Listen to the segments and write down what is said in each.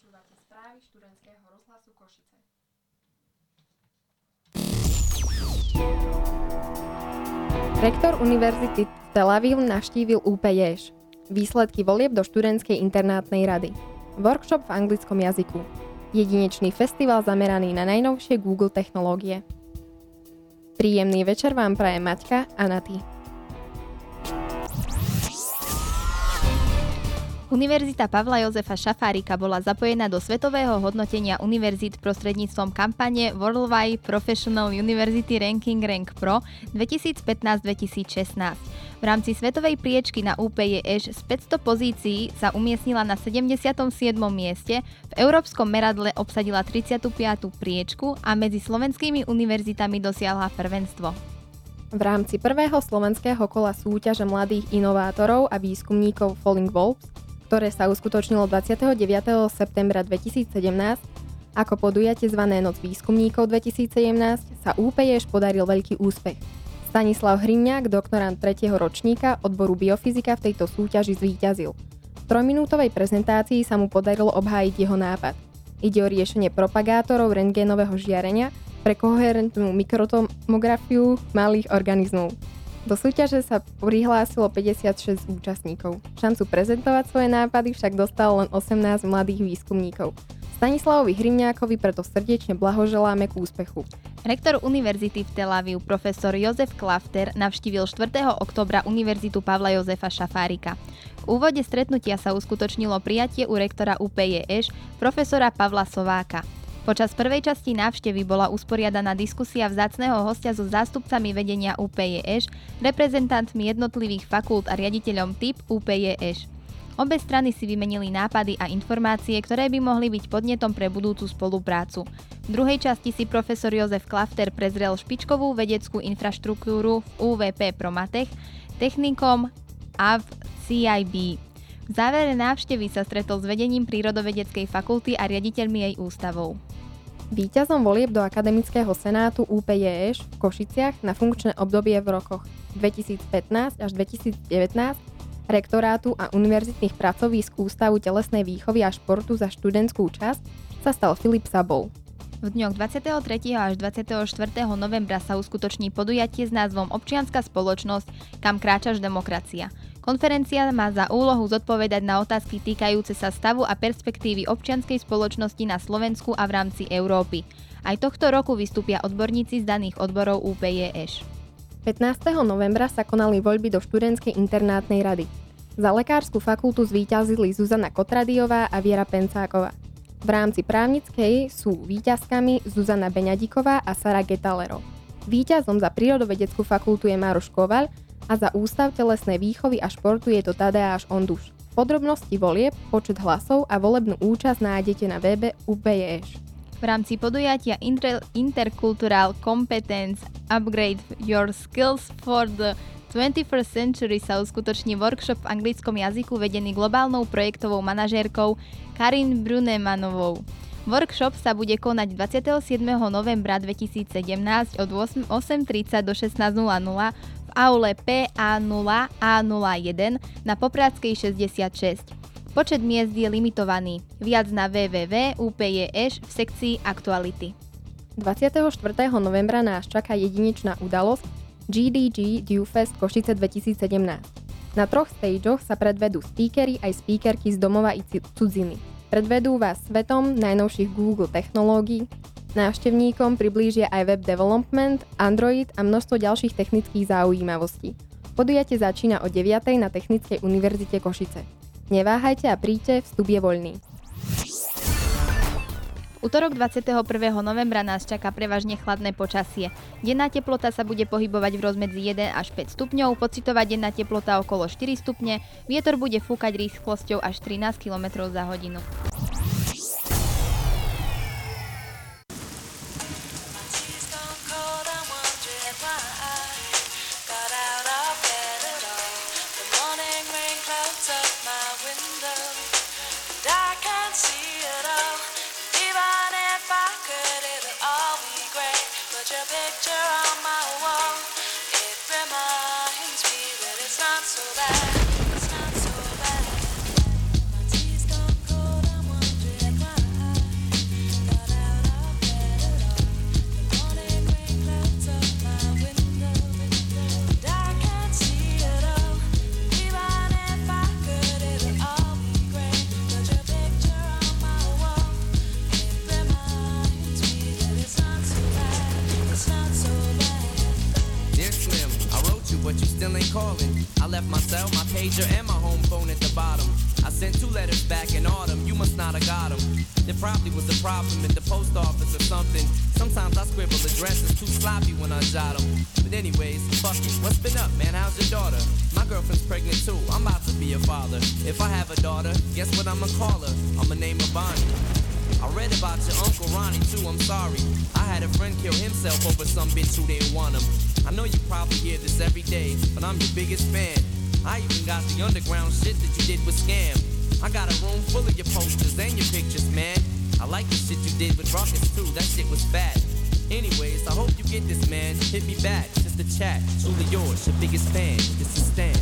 Počúvate správy študentského rozhlasu Košice. Rektor Univerzity Tel Aviv navštívil UPJŠ. Výsledky volieb do študentskej internátnej rady. Workshop v anglickom jazyku. Jedinečný festival zameraný na najnovšie Google technológie. Príjemný večer vám praje Maťka a Naty. Univerzita Pavla Jozefa Šafárika bola zapojená do svetového hodnotenia univerzít prostredníctvom kampane Worldwide Professional University Ranking Rank Pro 2015-2016. V rámci svetovej priečky na UPJŠ z 500 pozícií sa umiestnila na 77. mieste, v európskom meradle obsadila 35. priečku a medzi slovenskými univerzitami dosiahla prvenstvo. V rámci prvého slovenského kola súťaže mladých inovátorov a výskumníkov Falling Wolves, ktoré sa uskutočnilo 29. septembra 2017, ako podujatie zvané Noc výskumníkov 2017, sa UPJŠ podaril veľký úspech. Stanislav Hriňák, doktorant 3. ročníka odboru biofyzika v tejto súťaži zvíťazil. V 3-minútovej prezentácii sa mu podarilo obhájiť jeho nápad. Ide o riešenie propagátorov rentgénového žiarenia pre koherentnú mikrotomografiu malých organizmov. Do súťaže sa prihlásilo 56 účastníkov. Šancu prezentovať svoje nápady však dostalo len 18 mladých výskumníkov. Stanislavovi Hriňákovi preto srdečne blahoželáme k úspechu. Rektor Univerzity v Tel Aviv, profesor Jozef Klafter, navštívil 4. októbra Univerzitu Pavla Jozefa Šafárika. V úvode stretnutia sa uskutočnilo prijatie u rektora UPJŠ, profesora Pavla Sováka. Počas prvej časti návštevy bola usporiadaná diskusia vzácneho hostia so zástupcami vedenia UPJŠ, reprezentantmi jednotlivých fakult a riaditeľom typ UPJŠ. Obe strany si vymenili nápady a informácie, ktoré by mohli byť podnetom pre budúcu spoluprácu. V druhej časti si profesor Jozef Klafter prezrel špičkovú vedeckú infraštruktúru v UVP Promatech, technikom a v CIB. V závere návštevy sa stretol s vedením prírodovedeckej fakulty a riaditeľmi jej ústavov. Víťazom volieb do Akademického senátu UPJŠ v Košiciach na funkčné obdobie v rokoch 2015 až 2019 rektorátu a univerzitných pracovísk Ústavu telesnej výchovy a športu za študentskú časť sa stal Filip Sabol. V dňoch 23. až 24. novembra sa uskutoční podujatie s názvom Občianska spoločnosť, kam kráčaš demokracia. Konferencia má za úlohu zodpovedať na otázky týkajúce sa stavu a perspektívy občianskej spoločnosti na Slovensku a v rámci Európy. Aj tohto roku vystúpia odborníci z daných odborov UPJŠ. 15. novembra sa konali voľby do študentskej internátnej rady. Za lekárskú fakultu zvíťazili Zuzana Kotradiová a Viera Pencáková. V rámci právnickej sú víťazkami Zuzana Beňadiková a Sara Getalero. Víťazom za prírodovedeckú fakultu je Mároš Kovaľ a za Ústav telesnej výchovy a športu je to Tadeáš Onduš. Podrobnosti volieb, počet hlasov a volebnú účasť nájdete na webe UPJŠ. V rámci podujatia Intercultural Competence Upgrade Your Skills for the 21st Century sa uskutoční workshop v anglickom jazyku vedený globálnou projektovou manažérkou Karin Brunemanovou. Workshop sa bude konať 27. novembra 2017 od 8:30 do 16:00 v aule PA0A01 na Popradskej 66. Počet miest je limitovaný. Viac na www.upjš v sekcii Aktuality. 24. novembra nás čaká jedinečná udalosť GDG Dewfest Košice 2017. Na 3 stageoch sa predvedú speakery aj speakerky z domova i cudziny. Predvedú vás svetom najnovších Google technológií, návštevníkom priblížia aj web development, Android a množstvo ďalších technických zaujímavostí. Podujatie začína o 9:00 na Technickej univerzite Košice. Neváhajte a príďte, vstup je voľný. Utorok 21. novembra nás čaká prevažne chladné počasie. Denná teplota sa bude pohybovať v rozmedzi 1 až 5 stupňov, pocitová denná teplota okolo 4 stupne, vietor bude fúkať rýchlosťou až 13 km za hodinu. you still ain't calling. I left my cell, my pager, and my home phone at the bottom. I sent 2 letters back in autumn, you must not have got them. There probably was a problem at the post office or something. Sometimes I scribble addresses too sloppy when I jot them. But anyways, fuck it, what's been up, man? How's your daughter? My girlfriend's pregnant too, I'm about to be a father. If I have a daughter, guess what I'ma call her? I'ma name her Bonnie. I read about your Uncle Ronnie too, I'm sorry. I had a friend kill himself over some bitch who didn't want him. I know you probably hear this every day, but I'm your biggest fan. I even got the underground shit that you did with Scam. I got a room full of your posters and your pictures, man. I like the shit you did with Ruckus too, that shit was fat. Anyways, I hope you get this, man. Hit me back, just a chat. Truly yours, your biggest fan. This is Stan.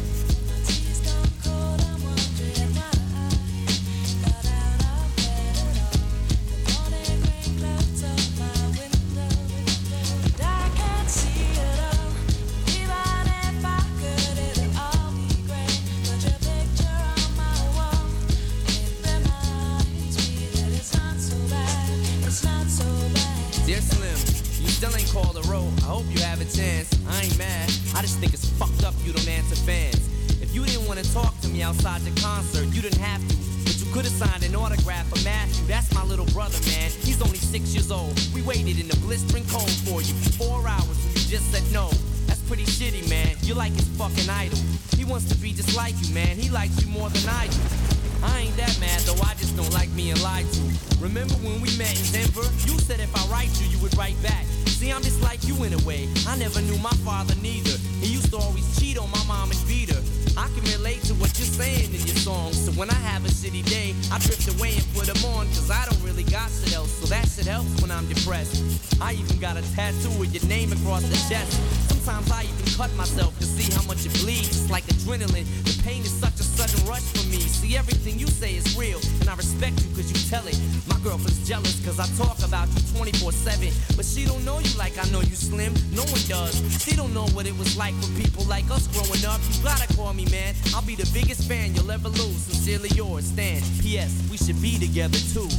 I just think it's fucked up you don't answer fans. If you didn't want to talk to me outside your concert, you didn't have to. But you could have signed an autograph for Matthew. That's my little brother, man. He's only 6 years old. We waited in the blistering cold for you for 4 hours and you just said no. That's pretty shitty, man. You're like his fucking idol. He wants to be just like you, man. He likes you more than I do. I ain't that mad, though I just don't like being lied to. Remember when we met in Denver? You said if I write you would write back. See, I'm just like you in a way. I never knew my father neither. He used to always cheat on my mom and beat her. I can relate to what you're saying in your songs. So when I have a shitty day, I drift away and put them on. Cause I don't really got shit else. So that shit helps when I'm depressed. I even got a tattoo with your name across the chest. Sometimes I even cut myself to see how much it bleeds. It's like adrenaline. The pain is such a sudden rush for me. See, everything you say is real. And I respect you cause you tell it. My girlfriend's jealous cause I talk about you 24/7. But she don't know you like I know you, Slim. No one does. She don't know what it was like for people like us growing up. You gotta call me, man. I'll be the biggest fan you'll ever lose. Sincerely yours, Stan. P.S. We should be together too.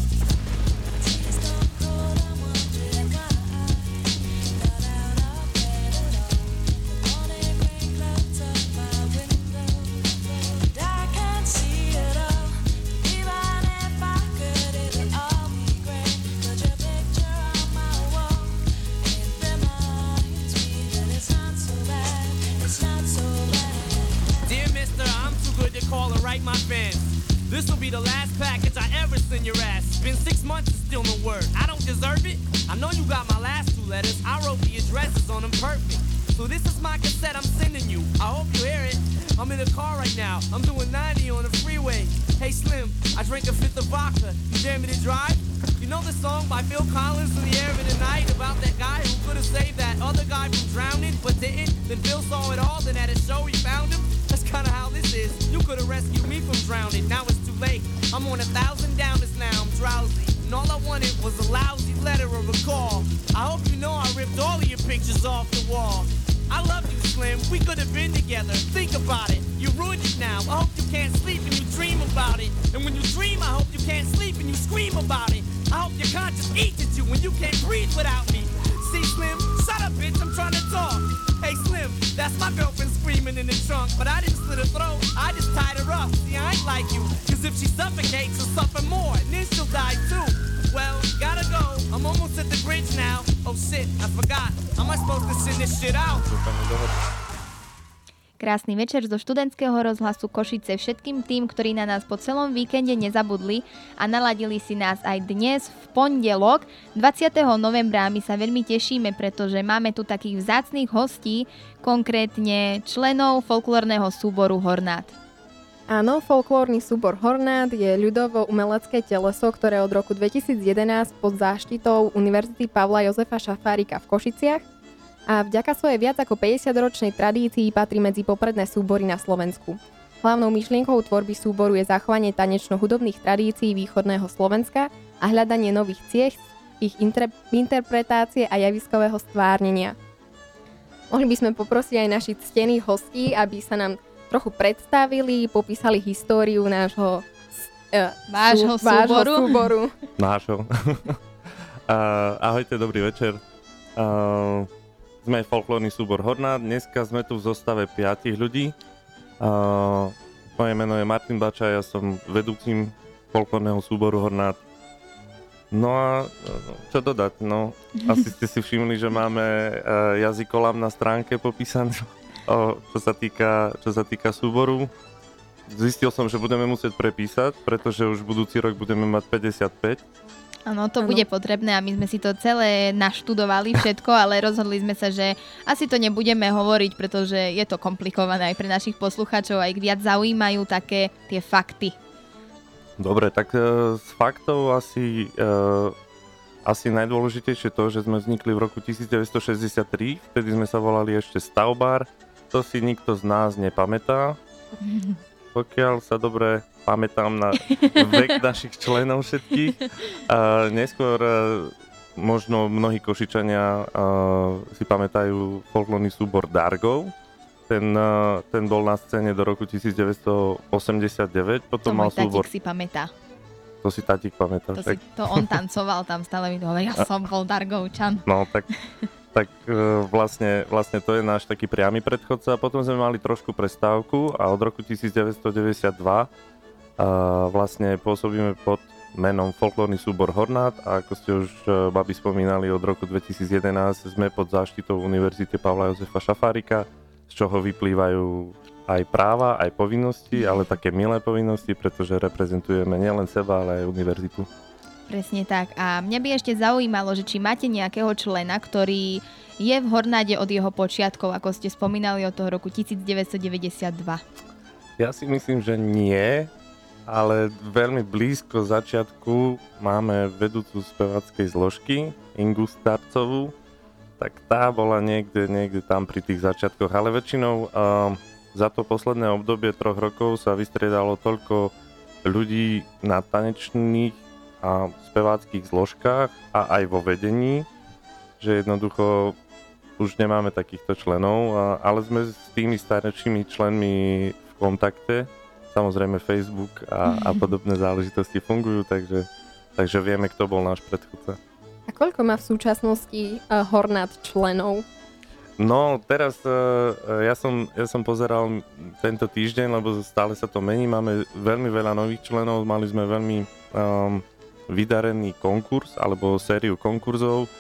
This'll be the last package I ever send your ass. It's been 6 months and still no word. I don't deserve it. I know you got my last 2 letters. I wrote the addresses on them perfect. So this is my cassette I'm sending you. I hope you hear it. I'm in a car right now. I'm doing 90 on the freeway. Hey Slim, I drank a 5th of vodka. You dare me to drive? You know the song by Phil Collins, In the Air of the Night, about that guy who could have saved that other guy from drowning but didn't? Then Phil saw it all, then at a show he found him. That's kinda how this is. You could have rescued me from drowning. Now it's too late. I'm on 1,000 downers now. I'm drowsy. And all I wanted was a lousy letter or a call. I hope you know I ripped all of your pictures off the wall. I love you, Slim. We could have been together. Think about it. You ruined it now. I hope you can't sleep and you dream about it. And when you dream, I hope you can't sleep and you scream about it. I hope your conscience eats at you when you can't breathe without me. See, Slim? Shut up, bitch. I'm trying to talk. Hey, Slim, that's my girlfriend screaming in the trunk. But I didn't slit her throat. I just tied her up. See, I ain't like you. Cause if she suffocates, she'll suffer more. And then she'll die too. Well, gotta go. I'm almost at the bridge now. Oh shit, I forgot. How am I supposed to send this shit out? Krásny večer zo študentského rozhlasu Košice všetkým tým, ktorí na nás po celom víkende nezabudli a naladili si nás aj dnes v pondelok 20. novembra. My sa veľmi tešíme, pretože máme tu takých vzácnych hostí, konkrétne členov folklórneho súboru Hornát. Áno, folklórny súbor Hornát je ľudovo-umelecké teleso, ktoré od roku 2011 pod záštitou Univerzity Pavla Jozefa Šafárika v Košiciach a vďaka svojej viac ako 50-ročnej tradícii patrí medzi popredné súbory na Slovensku. Hlavnou myšlienkou tvorby súboru je zachovanie tanečno-hudobných tradícií východného Slovenska a hľadanie nových ciest, ich interpretácie a javiskového stvárnenia. Mohli by sme poprosiť aj našich ctených hostí, aby sa nám trochu predstavili, popísali históriu vášho súboru. Nášho. Ahojte, dobrý večer. sme folklórny súbor Hornát. Dneska sme tu v zostave 5 ľudí. Moje meno je Martin Bača, ja som vedúcim folklórneho súboru Hornát. No a čo dodať? No, asi ste si všimli, že máme jazykolám na stránke popísaný, čo sa týka súboru. Zistil som, že budeme musieť prepísať, pretože už budúci rok budeme mať 55. Áno, to bude potrebné a my sme si to celé naštudovali všetko, ale rozhodli sme sa, že asi to nebudeme hovoriť, pretože je to komplikované aj pre našich poslucháčov, aj viac zaujímajú také tie fakty. Dobre, tak z faktov asi najdôležitejšie to, že sme vznikli v roku 1963, vtedy sme sa volali ešte Stavbar, to si nikto z nás nepamätá. Pokiaľ sa dobre pamätám na vek našich členov všetkých. Neskôr možno mnohí Košičania si pamätajú folklórny súbor Dargov. Ten bol na scéne do roku 1989. Potom mal súbor... tatík si pamätá. To si tatík pamätá. To on tancoval tam, stále mi to hovorí, ja som bol Dargovčan. No, tak vlastne to je náš taký priamy predchodca. Potom sme mali trošku prestávku a od roku 1992 vlastne pôsobíme pod menom Folklórny súbor Hornát a ako ste už babi spomínali, od roku 2011 sme pod záštitou Univerzity Pavla Jozefa Šafárika, z čoho vyplývajú aj práva, aj povinnosti, ale také milé povinnosti, pretože reprezentujeme nielen seba, ale aj univerzitu. Presne tak. A mňa by ešte zaujímalo, že či máte nejakého člena, ktorý je v Hornáde od jeho počiatkov, ako ste spomínali, od toho roku 1992. Ja si myslím, že nie, ale veľmi blízko začiatku máme vedúcu speváckej zložky, Ingu Starcovú, tak tá bola niekde tam pri tých začiatkoch, ale väčšinou za to posledné obdobie 3 rokov sa vystriedalo toľko ľudí na tanečných a speváckých zložkách a aj vo vedení, že jednoducho už nemáme takýchto členov, ale sme s tými staršími členmi v kontakte. Samozrejme Facebook a podobné záležitosti fungujú, takže vieme, kto bol náš predchodca. A koľko má v súčasnosti Hornát členov? No, teraz ja som pozeral tento týždeň, lebo stále sa to mení. Máme veľmi veľa nových členov, mali sme veľmi vydarený konkurs alebo sériu konkurzov.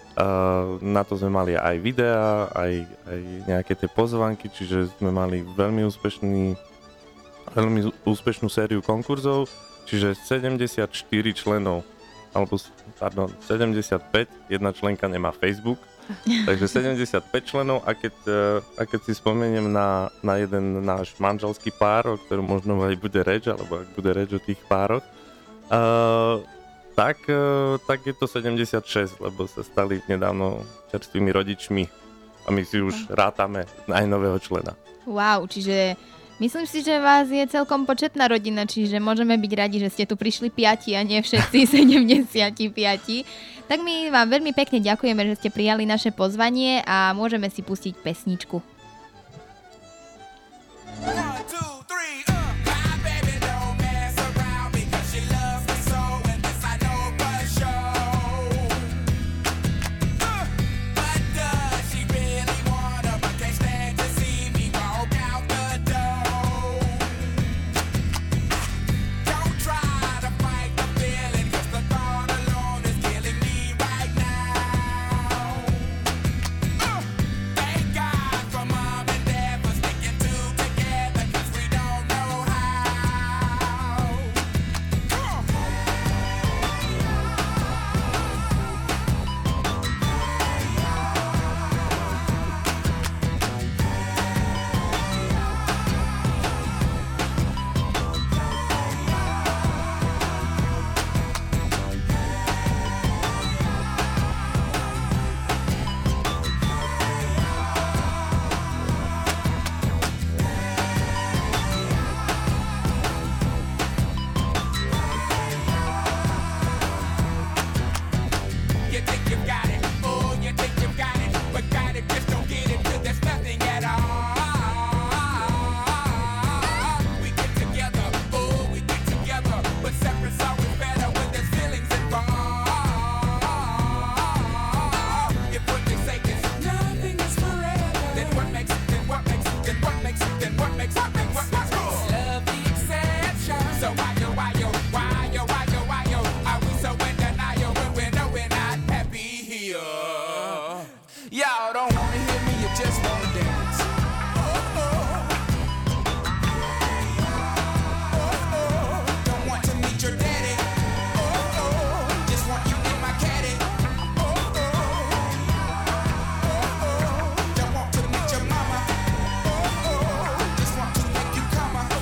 Na to sme mali aj videá, aj nejaké tie pozvánky, čiže sme mali veľmi úspešnú sériu konkurzov, čiže 74 členov, alebo 75, jedna členka nemá Facebook, takže 75 členov a keď si spomeniem na jeden náš manželský pár, o ktorom možno aj bude reč, alebo ak bude reč o tých pároch, tak je to 76, lebo sa stali nedávno čerstvými rodičmi a my si už rátame najnového člena. Wow, čiže myslím si, že vás je celkom početná rodina, čiže môžeme byť radi, že ste tu prišli 5 a nie všetci 75. Tak my vám veľmi pekne ďakujeme, že ste prijali naše pozvanie a môžeme si pustiť pesničku. From then what makes cool? Love the exception. So why yo, are we so in denial when we know we're not happy here? Y'all don't wanna hear me, you just wanna dance. Don't want to meet your daddy. Just want you in my caddy. Don't want to meet your mama. Just want to make you come. I'm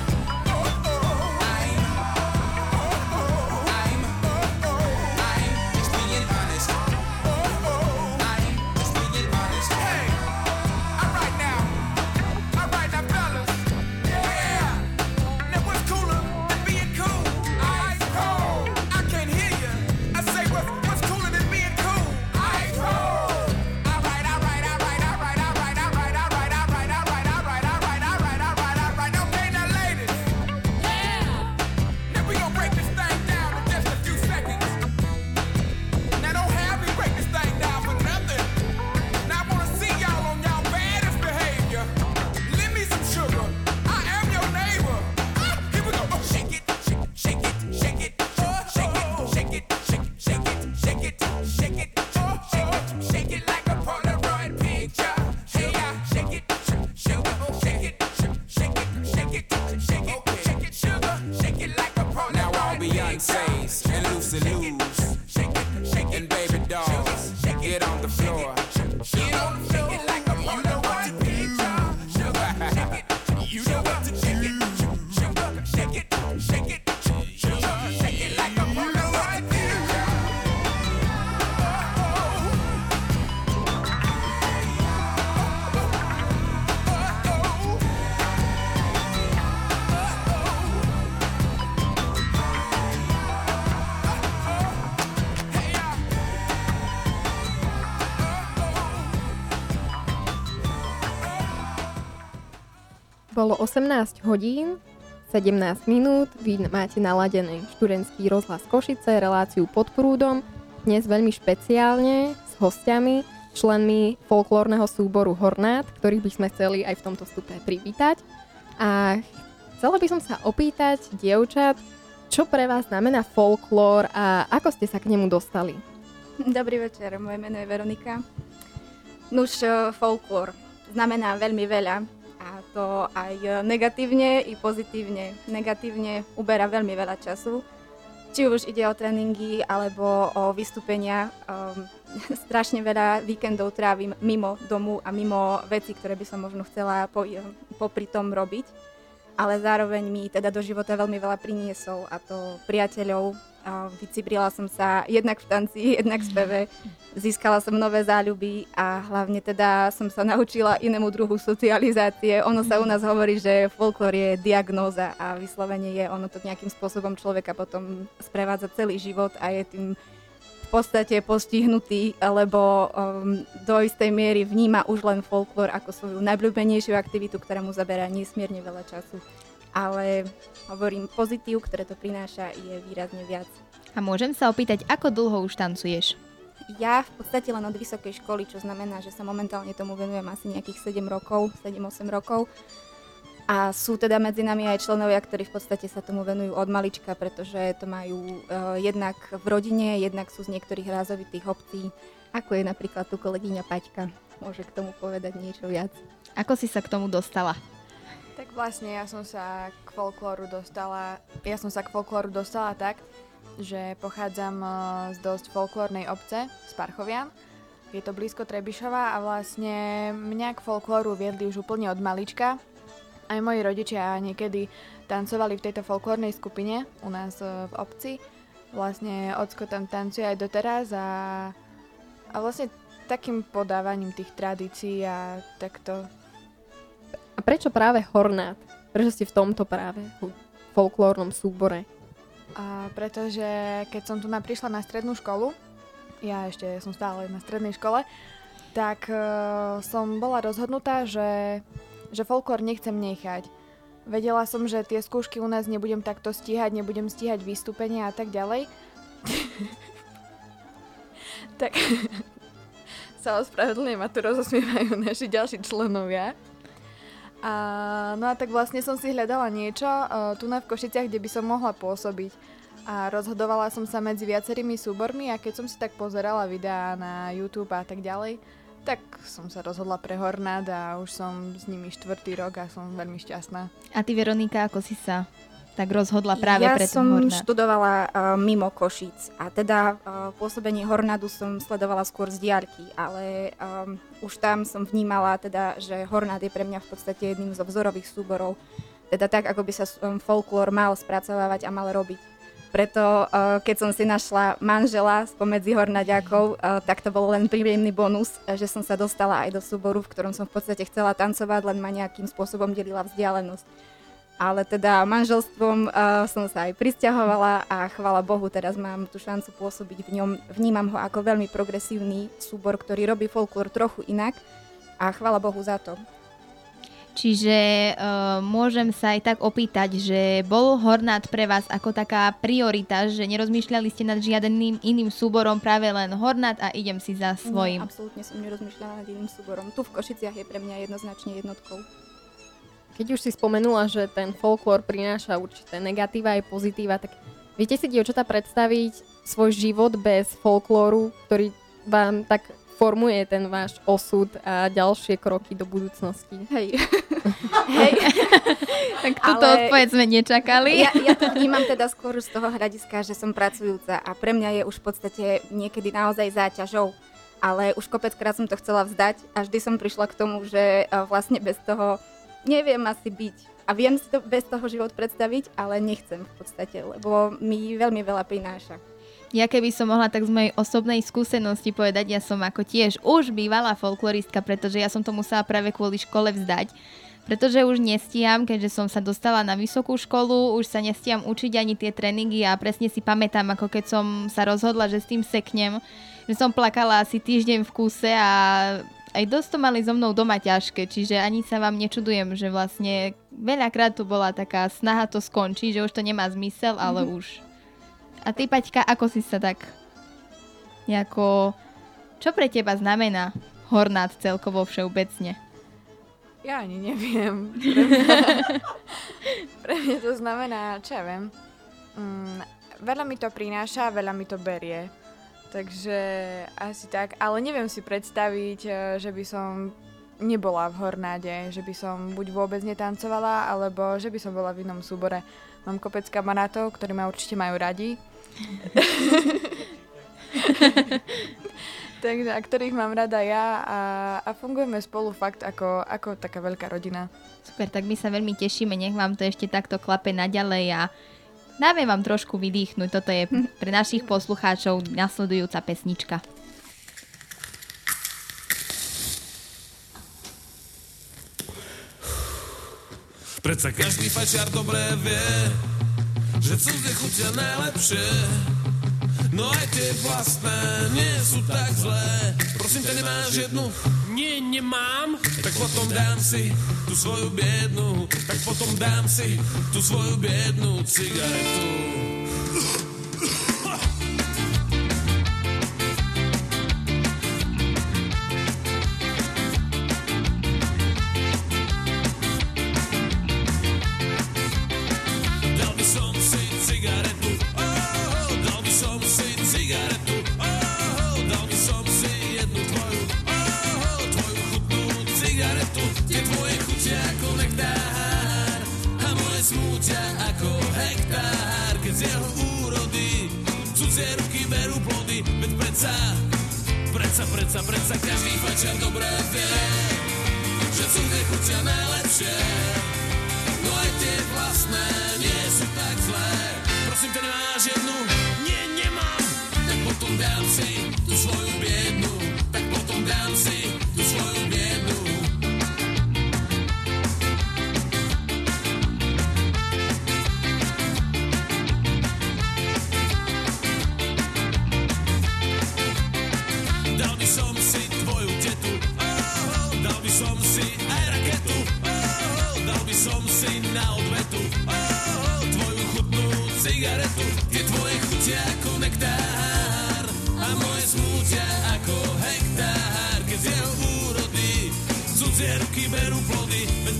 just being honest. I'm just being honest. Hey, alright now, fellas. Yeah. Now what's cooler than being cool? Ice cold. I can't hear you. I say what's cooler than being cool? Ice cold. Alright. Okay, now ladies. Yeah. Now we gon' break this thing down in just a few seconds. Now don't have me break this thing down for nothing. Now I wanna see y'all on y'all baddest behavior. Lend me some sugar. I am your neighbor. Here we go. Shake it. Shake it. Shake it. Shake it. Shake it. Shake it. Shake it. Shake it. Shake it like a Polaroid picture. Hey, shake it. Sugar. Shake it. Shake it. Shake it. Shake it. Shake it. Sugar. Shake it like a Polaroid picture. Now all Beyonce's and Lucy Lou's and baby dolls, get on the floor. Get on the floor. Shake it like a Polaroid picture. Sugar. Shake it. You know what to shake it. Sugar. Shake it. Shake it. Sugar. Shake it like a Polaroid picture. Bolo 18 hodín, 17 minút, vy máte naladený študentský rozhlas Košice, reláciu Pod prúdom, dnes veľmi špeciálne s hostiami, členmi folklórneho súboru Hornát, ktorých by sme chceli aj v tomto vstupe privítať. A chcela by som sa opýtať, dievčat, čo pre vás znamená folklór a ako ste sa k nemu dostali? Dobrý večer, moje meno je Veronika. Nuž, folklór znamená veľmi veľa. A to aj negatívne i pozitívne. Negatívne uberá veľmi veľa času. Či už ide o tréningy alebo o vystúpenia. Strašne veľa víkendov trávim mimo domu a mimo veci, ktoré by som možno chcela popri tom robiť. Ale zároveň mi teda do života veľmi veľa priniesol, a to priateľov. Vycibrila som sa jednak v tanci, jednak v speve. Získala som nové záľuby a hlavne teda som sa naučila inému druhu socializácie. Ono sa u nás hovorí, že folklór je diagnóza a vyslovene je ono to nejakým spôsobom človeka potom sprevádza celý život a je tým v podstate postihnutý, lebo do istej miery vníma už len folklór ako svoju najobľúbenejšiu aktivitu, ktorá mu zaberá nesmierne veľa času. Ale hovorím, pozitív, ktoré to prináša, je výrazne viac. A môžem sa opýtať, ako dlho už tancuješ? Ja v podstate len od vysokej školy, čo znamená, že sa momentálne tomu venujem asi nejakých 7-8 rokov. A sú teda medzi nami aj členovia, ktorí v podstate sa tomu venujú od malička, pretože to majú jednak v rodine, jednak sú z niektorých rázovitých obcí, ako je napríklad tu kolegyňa Paťka. Môže k tomu povedať niečo viac. Ako si sa k tomu dostala? Tak vlastne ja som sa k folklóru dostala tak, že pochádzam z dosť folklórnej obce, z Parchovian. Je to blízko Trebišova a vlastne mňa k folklóru viedli už úplne od malička. Aj moji rodičia niekedy tancovali v tejto folklórnej skupine u nás v obci. Vlastne ocko tam tancuje aj doteraz a vlastne takým podávaním tých tradícií a takto. A prečo práve Hornát? Prečo ste v tomto práve folklórnom súbore? Pretože keď som tu prišla na strednú školu, ja ešte som stále na strednej škole, tak som bola rozhodnutá, že folklór nechcem nechať. Vedela som, že tie skúšky u nás nebudem takto stíhať, nebudem stíhať vystúpenia a tak ďalej. Tak sa ospravedlňujem a tu rozosmievajú naši ďalší členovia. No a tak vlastne som si hľadala niečo tu v Košiciach, kde by som mohla pôsobiť. A rozhodovala som sa medzi viacerými súbormi a keď som si tak pozerala videá na YouTube a tak ďalej, tak som sa rozhodla pre Hornád a už som s nimi 4. rok a som veľmi šťastná. A ty, Veronika, ako si sa tak rozhodla práve pre ten Hornád? Ja som študovala mimo Košíc a teda pôsobenie Hornádu som sledovala skôr z diaľky, ale už tam som vnímala teda, že Hornád je pre mňa v podstate jedným zo vzorových súborov, teda tak, ako by sa folklór mal spracovávať a mal robiť. Preto keď som si našla manžela spomedzi Hornáďakov, tak to bol len príjemný bonus, že som sa dostala aj do súboru, v ktorom som v podstate chcela tancovať, len ma nejakým spôsobom delila vzdialenosť. Ale teda manželstvom som sa aj prisťahovala a chvála Bohu, teraz mám tú šancu pôsobiť v ňom. Vnímam ho ako veľmi progresívny súbor, ktorý robí folklór trochu inak a chvála Bohu za to. Čiže môžem sa aj tak opýtať, že bol Hornád pre vás ako taká priorita, že nerozmýšľali ste nad žiadnym iným súborom, práve len Hornád a idem si za svojím? Absolútne som nerozmýšľala nad iným súborom. Tu v Košiciach je pre mňa jednoznačne jednotkou. Keď už si spomenula, že ten folklór prináša určité negatíva aj pozitíva, tak viete si, dievčatá, predstaviť svoj život bez folklóru, ktorý vám tak formuje ten váš osud a ďalšie kroky do budúcnosti? Hej. Hej. Tak túto odpoveď sme nečakali. Ja to vnímam teda skôr z toho hľadiska, že som pracujúca a pre mňa je už v podstate niekedy naozaj záťažou. Ale už kopeckrát som to chcela vzdať a vždy som prišla k tomu, že vlastne bez toho neviem asi byť. A viem si to bez toho život predstaviť, ale nechcem v podstate, lebo mi veľmi veľa prináša. Ja keby som mohla tak z mojej osobnej skúsenosti povedať, ja som ako tiež už bývalá folkloristka, pretože ja som to musela práve kvôli škole vzdať. Pretože už nestíham, keďže som sa dostala na vysokú školu, už sa nestíham učiť ani tie tréningy a presne si pamätám, ako keď som sa rozhodla, že s tým seknem, že som plakala asi týždeň v kúse a aj dosť to mali so mnou doma ťažké, čiže ani sa vám nečudujem, že vlastne veľakrát tu bola taká snaha to skončiť, že už to nemá zmysel, ale už. A ty, Paťka, ako si sa tak nejako... Čo pre teba znamená Hornád celkovo všeobecne? Ja ani neviem. Pre mňa to znamená, čo ja viem, veľa mi to prináša, veľa mi to berie. Takže asi tak, ale neviem si predstaviť, že by som nebola v Hornáde, že by som buď vôbec netancovala, alebo že by som bola v inom súbore. Mám kopec kamarátov, ktorí ma určite majú radi. Takže, a ktorých mám rada ja a fungujeme spolu fakt ako taká veľká rodina. Super, tak my sa veľmi tešíme, nech vám to ešte takto klape naďalej a dáme vám trošku vydýchnuť. Toto je pre našich poslucháčov nasledujúca pesnička. Predsa každý fajčiar dobre vie, že cudzie chutia najlepšie. No aj tie vlastné nie sú tak zlé. Prosím ťa, nemáš jednu? Nie, nemám. Tak potom dám si tú svoju biednu. Tak potom dám si tú svoju biednu cigaretu. Dal by som si cigaretu. Dal by som si cigaretu. Dal by som si jednu tvoju. Tvoju chutnú cigaretu. Tie tvoje chutia ako nektár a moje smútia ako hektár. Keď z jeho úrody cudzie ruky berú plody. Veď predsa každý fajčiar dobre vie, že cudzie chutia najlepšie. No aj tie vlastné nie sú tak zlé. Prosím ťa, nemáš jednu? Nie, nemám. Tak potom dám si tú svoju biednu. Tak potom dám si tú svoju biednu. Dal by som si tvoju tetu. Dal by som si aj raketu. Dal by som si na odvetu tvoju chutnú cigaretu. Tie tvoje chutia ako nektár a moje smútia ako hektár. Keď z jeho úrody cudzie roky berú plody, veď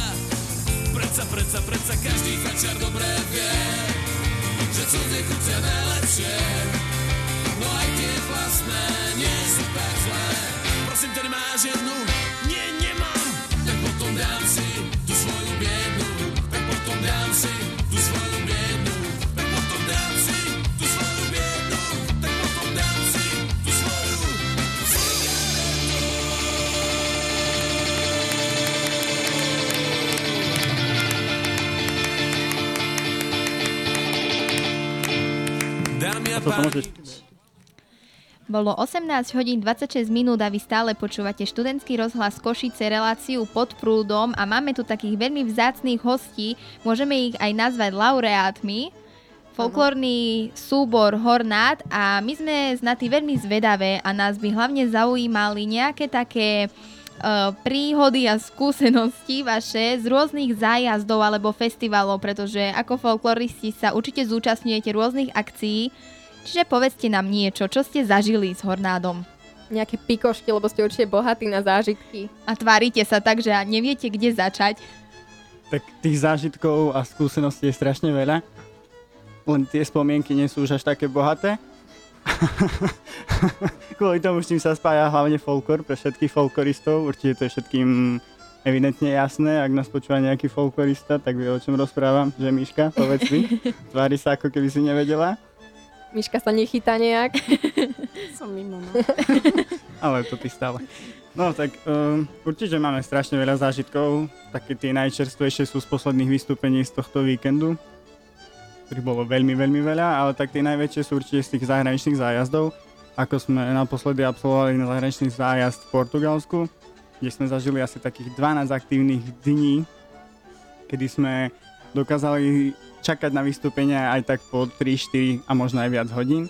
predsa každý fačar dobre vie, že cudzie chutia najlepšie, no aj tie vlastné nie sú tak zlé. Prosím, ťa, nemáš jednu? Nie, nemám. Tak potom dám si tú svoju biednu, tak potom dám si tú svoju biednu, tak potom dám si tú svoju biednu, tak potom dám si tú svoju cigaretu. Dámy a páni, Bolo 18 hodín 26 minút a vy stále počúvate študentský rozhlas Košice, reláciu Pod prúdom a máme tu takých veľmi vzácnych hostí, môžeme ich aj nazvať laureátmi, folklórny súbor Hornát a my sme na tí veľmi zvedavé a nás by hlavne zaujímali nejaké také príhody a skúsenosti vaše z rôznych zájazdov alebo festivalov, pretože ako folkloristi sa určite zúčastňujete rôznych akcií. Čiže povedzte nám niečo, čo ste zažili s Hornádom. Nejaké pikošky, lebo ste určite bohatí na zážitky. A tvárite sa tak, že neviete, kde začať. Tak tých zážitkov a skúseností je strašne veľa. Len tie spomienky nie sú už až také bohaté. Kvôli tomu, s tým sa spája hlavne folklor pre všetkých folkloristov. Určite to je všetkým evidentne jasné. Ak nás počúva nejaký folklorista, tak vie, o čom rozprávam. Že Miška, povedz mi. Tvári sa, ako keby si nevedela. Miška sa nechytá nejak. Som mimo, no. Ale to ty stále. No tak určite máme strašne veľa zážitkov. Také tie najčerstvejšie sú z posledných vystúpení z tohto víkendu, ktorých bolo veľmi, veľmi veľa, ale tak tie najväčšie sú určite z tých zahraničných zájazdov. Ako sme naposledy absolvovali na zahraničný zájazd v Portugalsku, kde sme zažili asi takých 12 aktívnych dní, kedy sme dokázali čakať na vystúpenia aj tak po 3, 4 a možno aj viac hodín.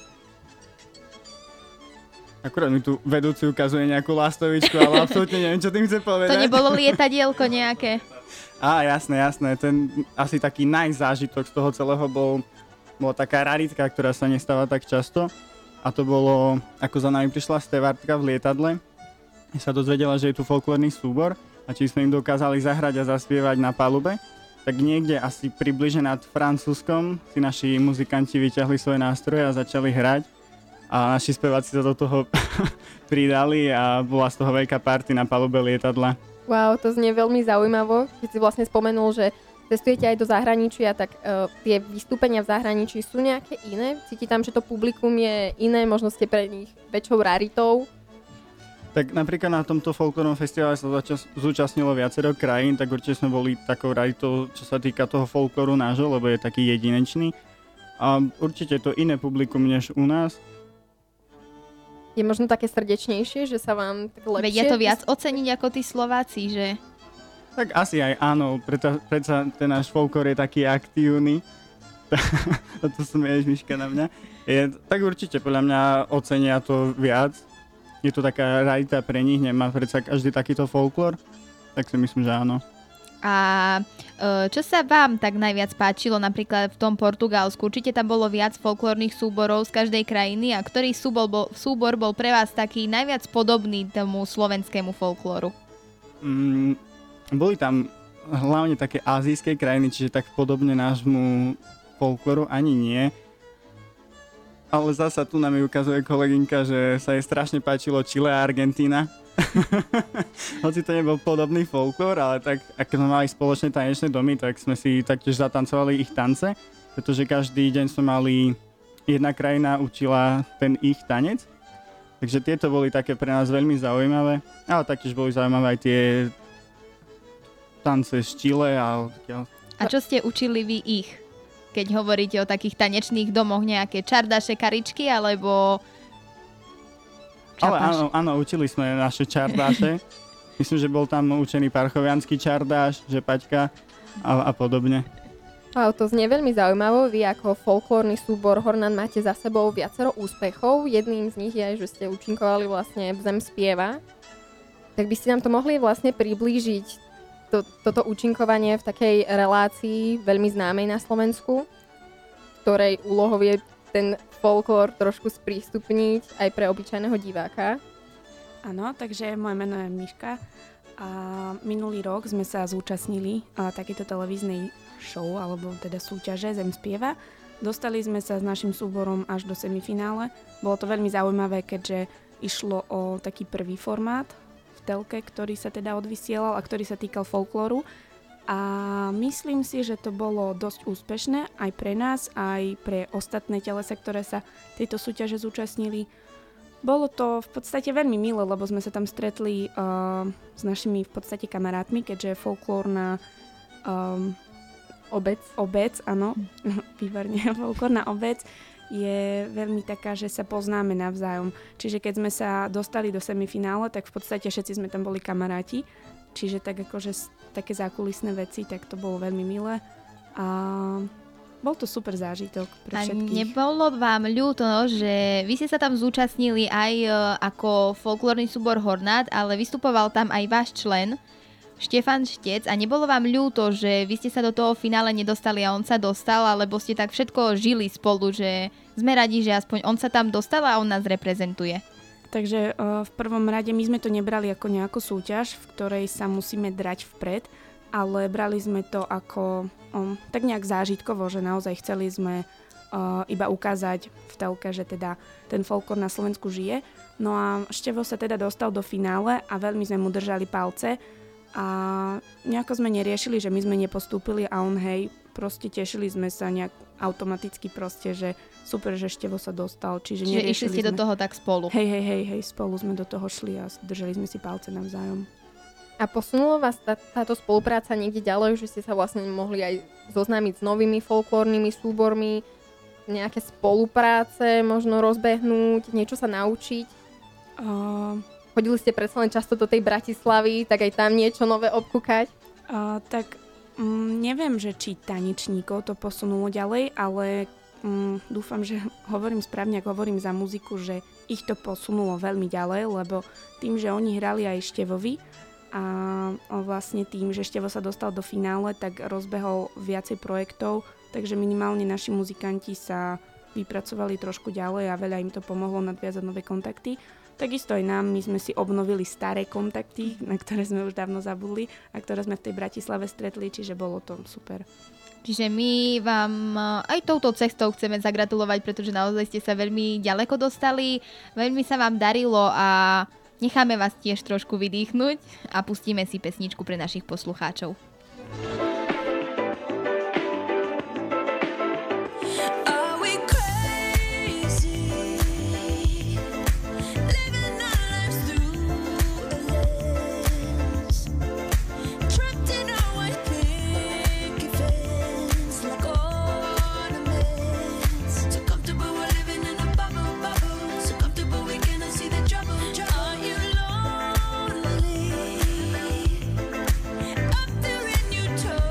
Akurát mi tu vedúci ukazuje nejakú lastovičku, ale absolútne neviem, čo tým chce povedať. To nebolo lietadielko nejaké? Jasné. Ten asi taký najzážitok z toho celého bola taká raritka, ktorá sa nestáva tak často. A to bolo, ako za nami prišla stevardka v lietadle. Sa dozvedela, že je tu folklórny súbor a či sme im dokázali zahrať a zaspievať na palube. Tak niekde asi približne nad Francúzskom si naši muzikanti vyťahli svoje nástroje a začali hrať. A naši speváci sa do toho pridali a bola z toho veľká party na palube lietadla. Wow, to znie veľmi zaujímavo. Keď si vlastne spomenul, že cestujete aj do zahraničia, tak tie vystúpenia v zahraničí sú nejaké iné? Cíti tam, že to publikum je iné, možno ste pre nich väčšou raritou? Tak napríklad na tomto folklórnom festivale sa zúčastnilo viacero krajín, tak určite sme boli takou raritou, čo sa týka toho folklóru nášho, lebo je taký jedinečný. A určite to iné publikum než u nás. Je možno také srdečnejšie, že sa vám tak lepšie... Vedia to viac oceniť ako tí Slováci, že? Tak asi aj áno, predsa ten náš folklór je taký aktívny. A to smeješ, Miška, na mňa. Tak určite podľa mňa ocenia to viac. Je to taká rarita pre nich, nemá predsa každý takýto folklór, tak si myslím, že áno. A čo sa vám tak najviac páčilo napríklad v tom Portugalsku? Určite tam bolo viac folklórnych súborov z každej krajiny a ktorý súbor bol pre vás taký najviac podobný tomu slovenskému folklóru? Boli tam hlavne také azijské krajiny, čiže tak podobne nášmu folklóru ani nie. Ale zasa tu nám ukazuje kolegynka, že sa jej strašne páčilo Chile a Argentína. Hoci to nebol podobný folklór, ale tak ak sme mali spoločné tanečné domy, tak sme si taktiež zatancovali ich tance, pretože každý deň sme mali, jedna krajina učila ten ich tanec. Takže tieto boli také pre nás veľmi zaujímavé, ale taktiež boli zaujímavé aj tie tance z Chile. A čo ste učili vy ich? Keď hovoríte o takých tanečných domoch, nejaké čardaše, karičky, alebo... Ale áno, učili sme naše čardáše. Myslím, že bol tam učený parchoviansky čardáš, žepaťka a podobne. Wow, to znie veľmi zaujímavo. Vy ako folklórny súbor Hornán máte za sebou viacero úspechov. Jedným z nich je, že ste účinkovali vlastne v Zem spieva. Tak by ste nám to mohli vlastne priblížiť, toto účinkovanie v takej relácii veľmi známej na Slovensku, ktorej úlohou je ten folklór trošku sprístupniť aj pre obyčajného diváka. Áno, takže moje meno je Miška. A minulý rok sme sa zúčastnili takéto televíznej show, alebo teda súťaže Zem spieva. Dostali sme sa s našim súborom až do semifinále. Bolo to veľmi zaujímavé, keďže išlo o taký prvý formát v telke, ktorý sa teda odvysielal a ktorý sa týkal folklóru. A myslím si, že to bolo dosť úspešné aj pre nás, aj pre ostatné telesa, ktoré sa tejto súťaže zúčastnili. Bolo to v podstate veľmi milé, lebo sme sa tam stretli s našimi v podstate kamarátmi, keďže folklórna obec, áno, výborne, folklórna obec je veľmi taká, že sa poznáme navzájom. Čiže keď sme sa dostali do semifinále, tak v podstate všetci sme tam boli kamaráti. Čiže tak akože také zákulisné veci, tak to bolo veľmi milé. A bol to super zážitok pre všetkých. A nebolo vám ľúto, že vy ste sa tam zúčastnili aj ako folklórny súbor Hornát, ale vystupoval tam aj váš člen Štefan Štec a nebolo vám ľúto, že vy ste sa do toho finále nedostali a on sa dostal, alebo ste tak všetko žili spolu, že sme radi, že aspoň on sa tam dostal a on nás reprezentuje? Takže v prvom rade my sme to nebrali ako nejakú súťaž, v ktorej sa musíme drať vpred, ale brali sme to ako tak nejak zážitkovo, že naozaj chceli sme iba ukázať v telke, že teda ten folklór na Slovensku žije. No a Števo sa teda dostal do finále a veľmi sme mu držali palce a nejako sme neriešili, že my sme nepostúpili a on proste tešili sme sa nejak automaticky proste, že super, že Števo sa dostal. Čiže išli ste do toho tak spolu. Hej, spolu sme do toho šli a držali sme si palce navzájom. A posunulo vás táto spolupráca niekde ďalej, že ste sa vlastne mohli aj zoznámiť s novými folklórnymi súbormi, nejaké spolupráce možno rozbehnúť, niečo sa naučiť? Chodili ste predsa len často do tej Bratislavy, tak aj tam niečo nové obkúkať? Neviem, že či tanečníkov to posunulo ďalej, ale dúfam, že hovorím správne, ak hovorím za muziku, že ich to posunulo veľmi ďalej, lebo tým, že oni hrali aj Števovi, a vlastne tým, že Števo sa dostal do finále, tak rozbehol viacej projektov, takže minimálne naši muzikanti sa vypracovali trošku ďalej a veľa im to pomohlo nadviazať nové kontakty. Takisto aj nám, my sme si obnovili staré kontakty, na ktoré sme už dávno zabudli a ktoré sme v tej Bratislave stretli, čiže bolo to super. Čiže my vám aj touto cestou chceme zagratulovať, pretože naozaj ste sa veľmi ďaleko dostali, veľmi sa vám darilo a necháme vás tiež trošku vydýchnuť a pustíme si pesničku pre našich poslucháčov. Up there in Utah.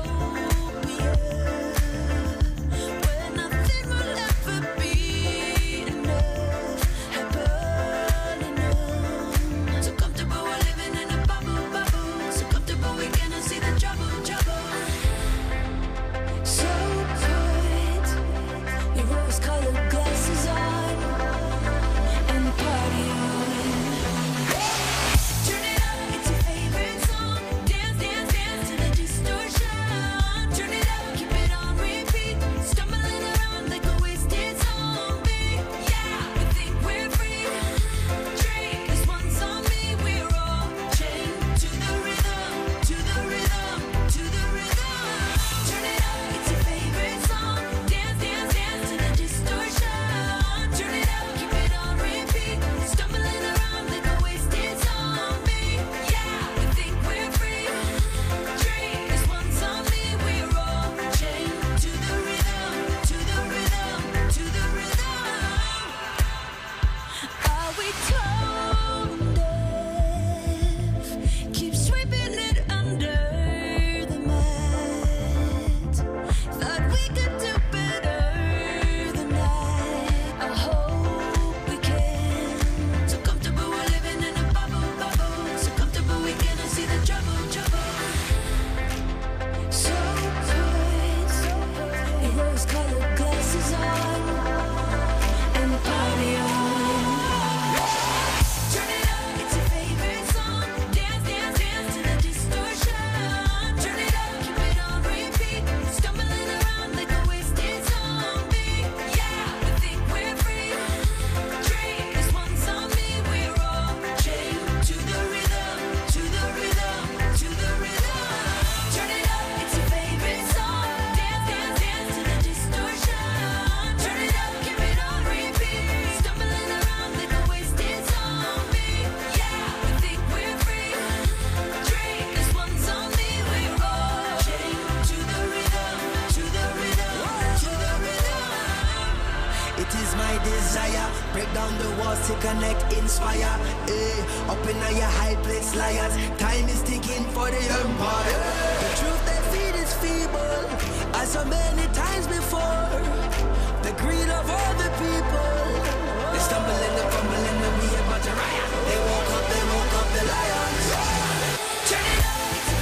Break down the walls to connect, inspire. Up in your high place, liars. Time is ticking for the empire. The truth they feed is feeble, as so many times before. The greed of all the people. They stumble and they fumble and they be about to riot. They woke up the lions. Turn it up.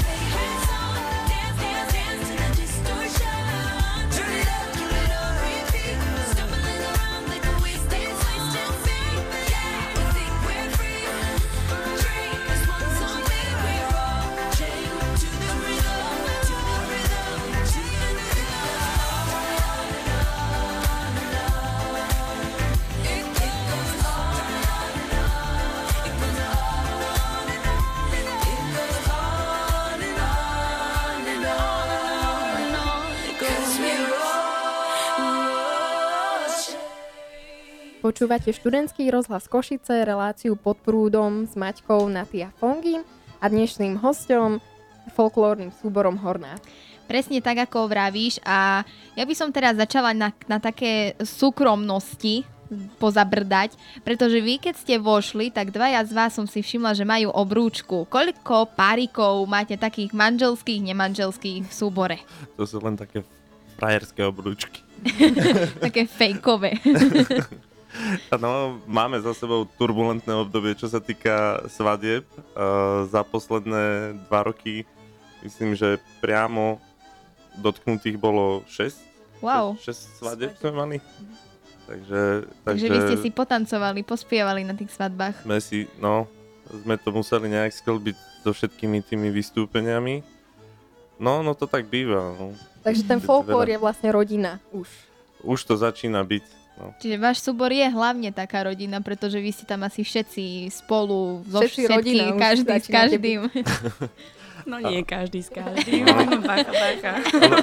Počúvate študentský rozhlas Košice, reláciu Pod prúdom s Maťkou, Naty a Fongin a dnešným hosťom folklórnym súborom Horná. Presne tak, ako vravíš, a ja by som teraz začala na také súkromnosti pozabrdať, pretože vy, keď ste vošli, tak dvaja z vás som si všimla, že majú obrúčku. Koľko párikov máte takých manželských, nemanželských v súbore? To sú len také frajerské obrúčky. Také fejkové. No, máme za sebou turbulentné obdobie, čo sa týka svadieb. Za posledné 2 roky myslím, že priamo dotknutých bolo 6. Wow. 6 svadieb sme mali. Takže vy ste si potancovali, pospievali na tých svadbách. Sme to museli nejak sklbiť so všetkými tými vystúpeniami. No to tak býva. No. Takže ten folklór je vlastne rodina už. Už to začína byť. No. Čiže váš súbor je hlavne taká rodina, pretože vy ste tam asi všetci spolu so všetkým, každý s každým. No nie každý s každým. Bacha.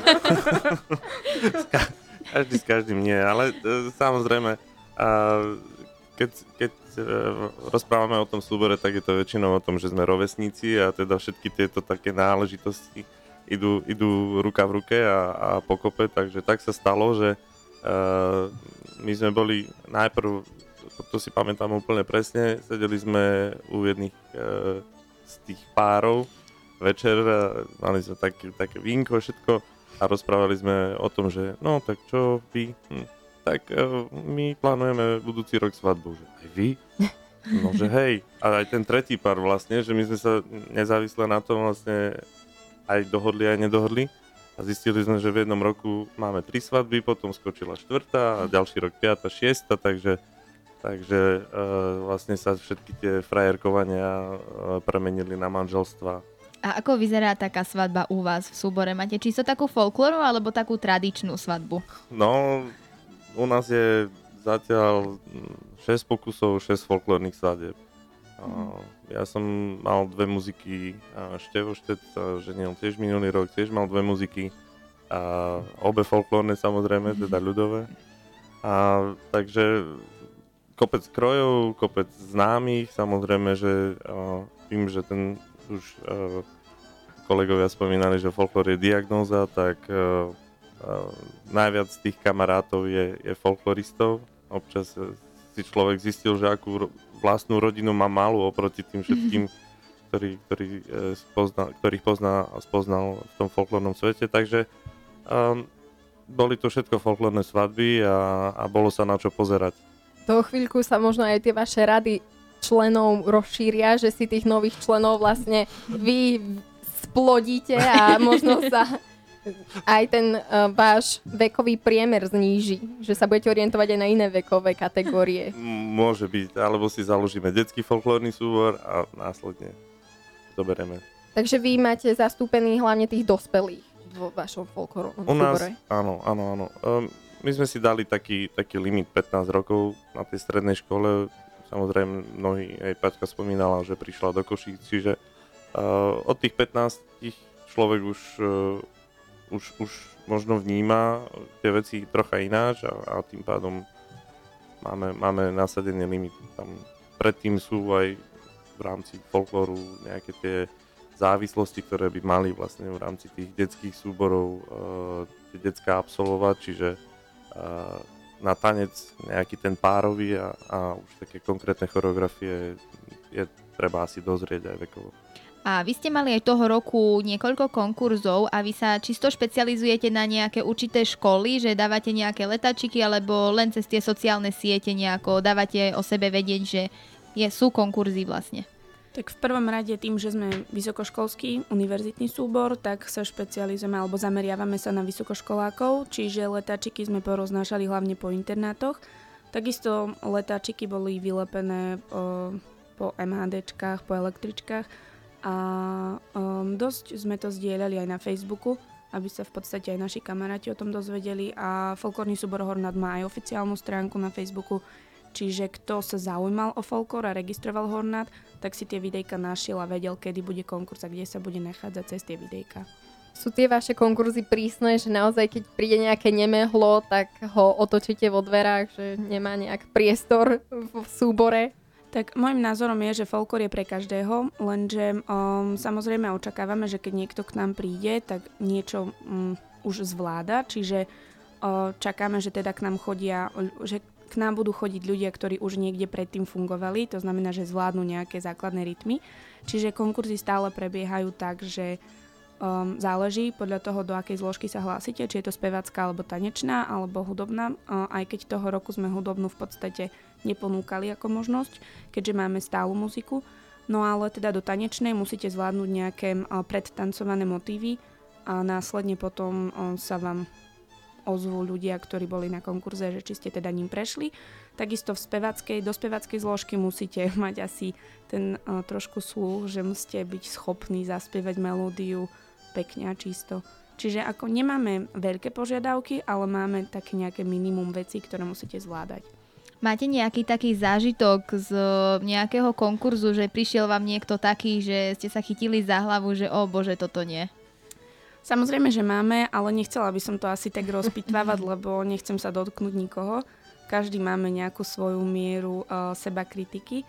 Každý s každým nie, ale samozrejme, keď rozprávame o tom súbore, tak je to väčšinou o tom, že sme rovesníci a teda všetky tieto také náležitosti idú ruka v ruke a pokope, takže tak sa stalo, že my sme boli najprv, to si pamätám úplne presne, sedeli sme u jedných z tých párov večer, mali sme také vínko, všetko a rozprávali sme o tom, že no tak čo vy, tak my plánujeme budúci rok svadbu, že aj vy? No že hej, a aj ten tretí pár vlastne, že my sme sa nezávisle na tom vlastne aj dohodli, aj nedohodli. A zistili sme, že v jednom roku máme 3 svadby, potom skočila 4. a ďalší rok 5. 6. Takže vlastne sa všetky tie frajerkovania premenili na manželstva. A ako vyzerá taká svadba u vás v súbore? Máte čisto takú folklóru alebo takú tradičnú svadbu? No, u nás je zatiaľ 6 pokusov, 6 folklórnych svadieb. Ja som mal 2 muziky, Števo Štet ženil tiež minulý rok, tiež mal 2 muziky, obe folklórne samozrejme, teda ľudové. Takže kopec krojov, kopec známych, samozrejme, že tým, že ten už kolegovia spomínali, že folklór je diagnóza, tak najviac tých kamarátov je folkloristov. Občas si človek zistil, že akú vlastnú rodinu má malú oproti tým všetkým, ktorých poznal v tom folklórnom svete. Takže boli to všetko folklórne svadby a bolo sa na čo pozerať. Do chvíľku sa možno aj tie vaše rady členov rozšíria, že si tých nových členov vlastne vy splodíte a možno sa aj ten váš vekový priemer zníži, že sa budete orientovať aj na iné vekové kategórie. Môže byť, alebo si založíme detský folklórny súbor a následne zoberieme. Takže vy máte zastúpených hlavne tých dospelých vo vašom folklórnom súbore? Áno. My sme si dali taký limit 15 rokov na tej strednej škole. Samozrejme, mnohí, aj Paťka spomínala, že prišla do Košíc, čiže od tých 15 človek už možno vníma tie veci trocha ináč a tým pádom máme nasadený limit. Tam predtým sú aj v rámci folklóru nejaké tie závislosti, ktoré by mali vlastne v rámci tých detských súborov tie decká absolvovať, čiže na tanec nejaký ten párový a už také konkrétne choreografie je treba asi dozrieť aj vekovo. A vy ste mali aj toho roku niekoľko konkurzov a vy sa čisto špecializujete na nejaké určité školy, že dávate nejaké letáčiky alebo len cez tie sociálne siete nejako dávate o sebe vedieť, že sú konkurzy vlastne? Tak v prvom rade tým, že sme vysokoškolský univerzitný súbor, tak sa špecializujeme alebo zameriavame sa na vysokoškolákov, čiže letáčiky sme poroznášali hlavne po internátoch. Takisto letáčiky boli vylepené po MHDčkách, po električkách a dosť sme to zdieľali aj na Facebooku, aby sa v podstate aj naši kamaráti o tom dozvedeli a folklórny súbor Hornát má aj oficiálnu stránku na Facebooku, čiže kto sa zaujímal o folklór a registroval Hornát, tak si tie videjka našiel a vedel, kedy bude konkurs a kde sa bude nachádzať cez tie videjka. Sú tie vaše konkurzy prísne, že naozaj keď príde nejaké nemehlo, tak ho otočíte vo dverách, že nemá nejak priestor v súbore? Tak môjim názorom je, že folklór je pre každého, lenže samozrejme očakávame, že keď niekto k nám príde, tak niečo už zvláda, čiže čakáme, že teda k nám chodia, že k nám budú chodiť ľudia, ktorí už niekde predtým fungovali, to znamená, že zvládnu nejaké základné rytmy, čiže konkurzy stále prebiehajú tak, že záleží podľa toho, do akej zložky sa hlásite, či je to spevácka alebo tanečná alebo hudobná, aj keď toho roku sme hudobnú v podstate neponúkali ako možnosť, keďže máme stálu muziku. No ale teda do tanečnej musíte zvládnuť nejaké predtancované motívy a následne potom sa vám ozvú ľudia, ktorí boli na konkurze, že či ste teda ním prešli. Takisto do speváckej zložky musíte mať asi ten trošku sluch, že musíte byť schopní zaspievať melódiu pekne a čisto. Čiže ako nemáme veľké požiadavky, ale máme také nejaké minimum vecí, ktoré musíte zvládať. Máte nejaký taký zážitok z nejakého konkurzu, že prišiel vám niekto taký, že ste sa chytili za hlavu, že o bože, toto nie? Samozrejme, že máme, ale nechcela by som to asi tak rozpitvávať, lebo nechcem sa dotknúť nikoho. Každý máme nejakú svoju mieru seba kritiky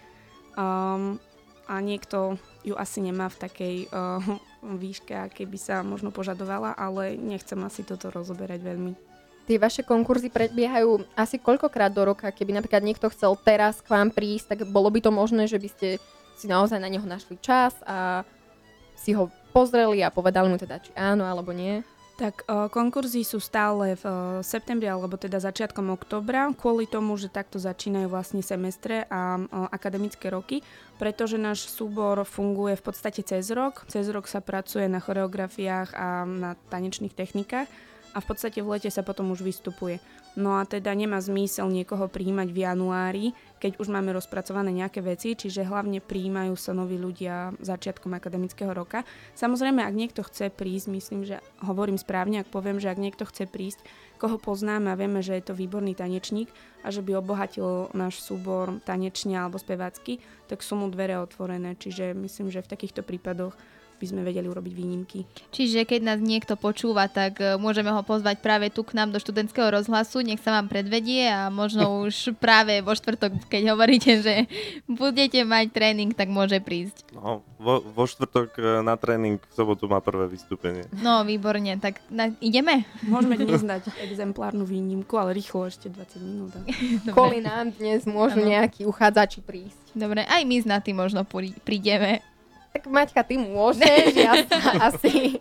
a niekto ju asi nemá v takej výške, aké by sa možno požadovala, ale nechcem asi toto rozoberať veľmi. Tie vaše konkurzy prebiehajú asi koľkokrát do roka? Keby napríklad niekto chcel teraz k vám prísť, tak bolo by to možné, že by ste si naozaj na neho našli čas a si ho pozreli a povedali mu teda, či áno alebo nie? Tak konkurzy sú stále v septembri alebo teda začiatkom októbra, kvôli tomu, že takto začínajú vlastne semestre a akademické roky, pretože náš súbor funguje v podstate cez rok. Cez rok sa pracuje na choreografiách a na tanečných technikách a v podstate v lete sa potom už vystupuje. No a teda nemá zmysel niekoho prijímať v januári, keď už máme rozpracované nejaké veci, čiže hlavne prijímajú sa noví ľudia začiatkom akademického roka. Samozrejme, ak niekto chce prísť, myslím, že hovorím správne, ak poviem, že ak niekto chce prísť, koho poznáme a vieme, že je to výborný tanečník a že by obohatil náš súbor tanečne alebo spevácky, tak sú mu dvere otvorené. Čiže myslím, že v takýchto prípadoch by sme vedeli urobiť výnimky. Čiže keď nás niekto počúva, tak môžeme ho pozvať práve tu k nám do študentského rozhlasu, nech sa vám predvedie a možno už práve vo štvrtok, keď hovoríte, že budete mať tréning, tak môže prísť. No, vo štvrtok na tréning, v sobotu má prvé vystúpenie. No, výborne, tak ideme? Môžeme dnes dať exemplárnu výnimku, ale rýchlo, ešte 20 minút. Kvôli nám dnes môžu nejakí uchádzači prísť. Dobre, aj my s na tým možno prídeme. Tak Maťka, ty môžeš, ja sa asi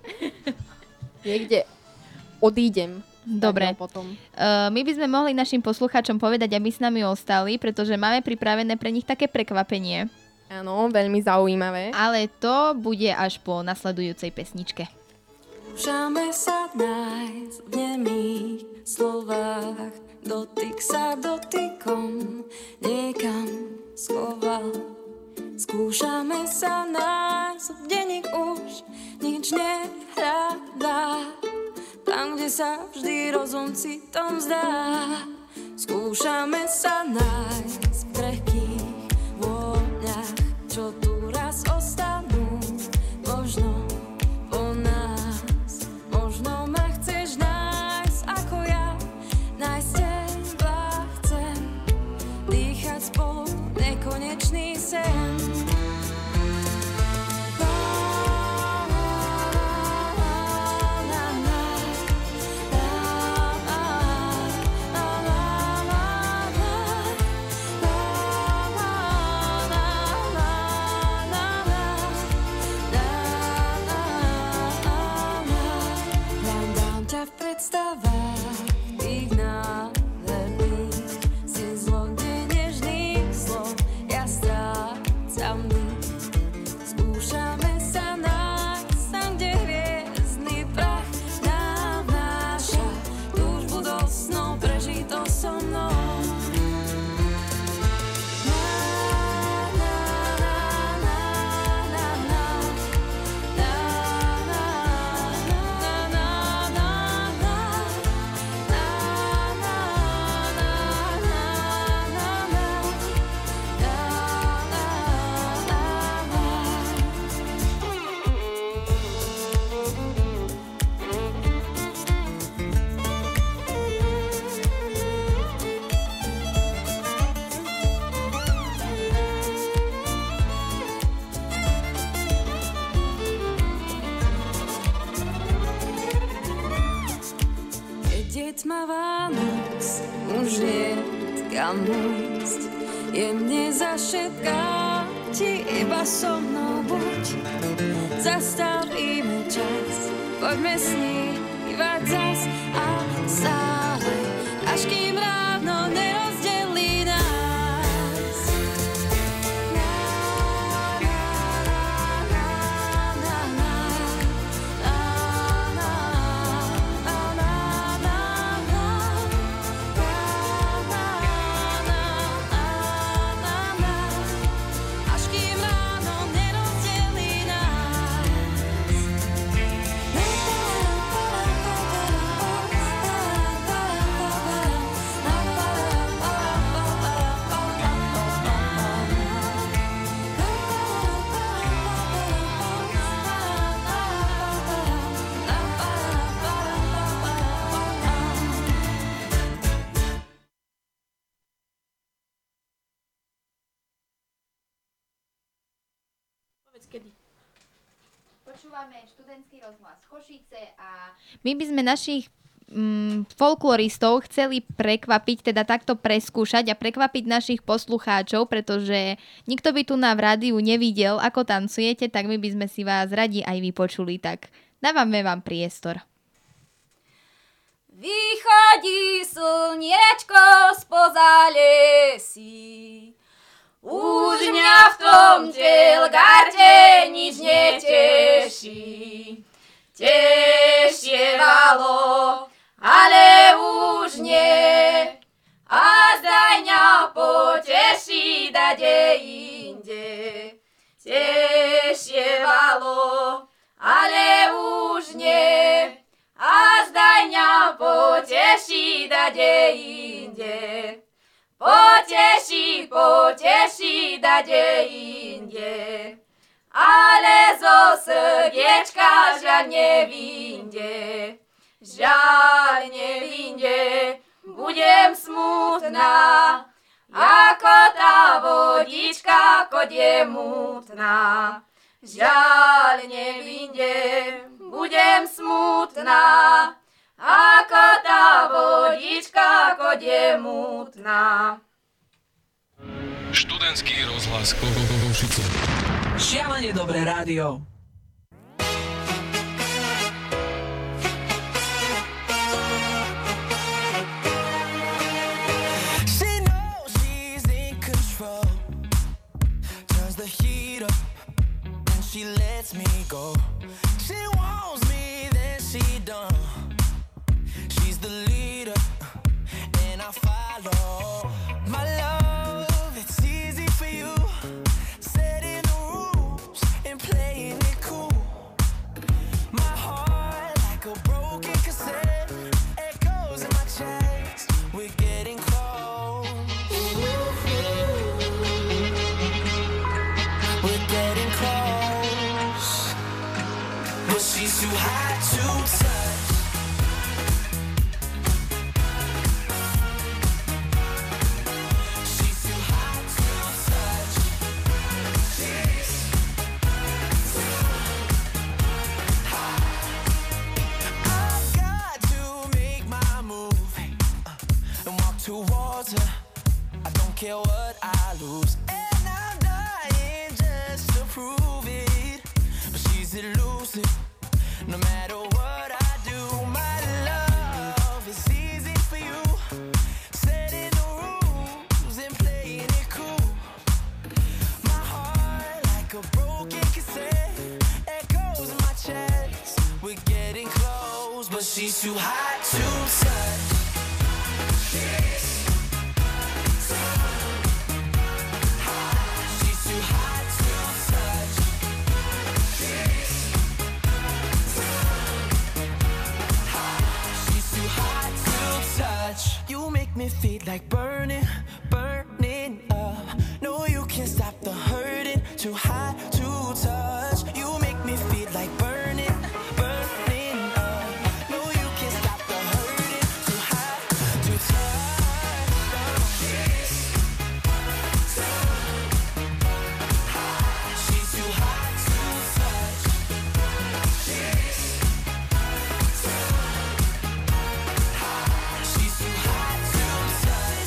niekde odídem. Dobre, my by sme mohli našim poslucháčom povedať, aby s nami ostali, pretože máme pripravené pre nich také prekvapenie. Áno, veľmi zaujímavé. Ale to bude až po nasledujúcej pesničke. Skúšame sa nájsť v nemých slovách, dotyk sa dotykom niekam schoval. Skúšame sa nájsť, v denník už nič nehľadá, tam, kde sa vždy rozum citom zdá. Skúšame sa nájsť v krehkých vôňach, čo tu raz ostanú, možno po nás. Možno ma chceš nájsť, ako ja nájsť teba chcem, dýchať spolu nekonečný sen. predstavách tých nádherných si zlomne nežných slov ja strácam dých. Skúšame sa nájsť tam, kde hviezdny prach nám vnáša túžbu do snov prežiť to so mnou. Tmavá noc, už nie kam ísť, jemne zašepká ti iba so mnou buď. Zastavíme čas, poďme snívať zas a stále, až kým ráno nerozdelí nás. Počúvame študentský rozhlas Košice a my by sme našich folkloristov chceli prekvapiť, teda takto preskúšať a prekvapiť našich poslucháčov, pretože nikto by tu na v rádiu nevidel, ako tancujete, tak my by sme si vás radi aj vypočuli, tak dávame vám priestor. Vychodí slniečko spoza lesí, už mňa v tom Telgarte nič neteší. Tešievalo, ale už nie, a zdaj mňa poteší dade inde. Tešievalo, ale už nie, a zdaj mňa poteší dade inde. Poteší, poteší dade inde, ale zo srdiečka žiaľ nevinde. Žiaľ nevinde, budem smutná, ako tá vodička, kod je mutná. Žiaľ nevinde, budem smutná, ako tá vodička, kod je mutná. Študentský rozhlas Košice. Šialene dobré rádio. She knows she's in control, turns the heat up and she lets me go. She wants me, then she don't. She's the leader, and I follow. My love, it's easy for you, setting the rules and playing it cool. My heart, like a broken cassette, echoes in my chest. We're getting close. We're getting close, but she's too hot to touch. Towards her, I don't care what I lose, and I'm dying just to prove it. But she's elusive, no matter what I do, my love. too hot to touch. She's so hot. She's too hot to touch. She's so hot. She's too hot to touch. You make me feel like burning, burning up. No, you can't stop the hurting. Too hot to touch. You make me feel like burning, burning up. No, you can't stop the hurting. Too hot to touch. She's so hot. She's too hot to touch. She's so hot. She's too hot to touch.